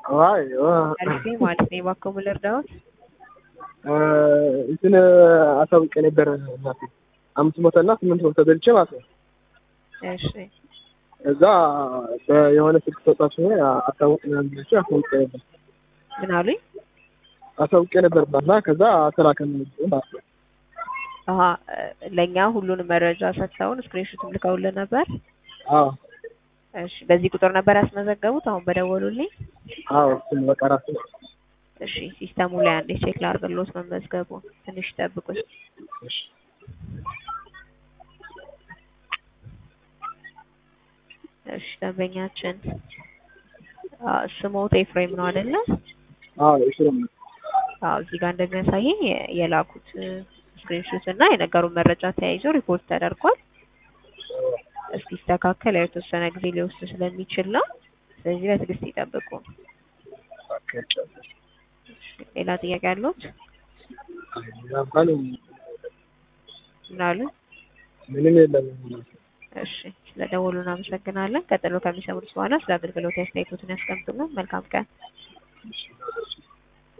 አይ አሪፍ ማለት ነው። እባክዎ ምን ልርዳዎት? እንትን አሳውቄ ነበር እናቴ 500 እና 800 በልቼ ማለት ነው። እሺ እዛ የሆነ ስልክ ሰጣችሁ አሳውቅ ምናምን ብቻ አሳውቄ ነበር። ምን አሉኝ? አሳውቄ ነበር እና ከዛ ተላከን ማለት ነው። አሃ ለኛ ሁሉንም መረጃ ሰጥተውን ስክሪንሾትም ልከውልን ነበር። አዎ እሺ በዚህ ቁጥር ነበር ያስመዘገቡት አሁን በደወሉልኝ? አዎ እሱን በቃ ራሱ እሺ ሲስተሙ ላይ አንዴ ቼክ ላድርግልዎት መመዝገቡ ትንሽ ጠብቁኝ። እሺ እሺ ደንበኛችን ስሞት ኤፍሬም ነው አይደለ? አዎ ኤፍሬም ነው። አዎ እዚህ ጋር እንደሚያሳየኝ የላኩት ስክሪንሾት እና የነገሩን መረጃ ተያይዞ ሪፖርት ተደርጓል። እስኪስተካከል የተወሰነ ጊዜ ሊወስድ ስለሚችል ነው። ስለዚህ በትዕግስት ይጠብቁ። ሌላ ጥያቄ አለዎት? ምን አሉ? ምንም የለም። እሺ ስለደወሉ እናመሰግናለን። ቀጥሎ ከሚሰሙት በኋላ ስለ አገልግሎት አስተያየቶትን ያስቀምጡልን። መልካም ቀን።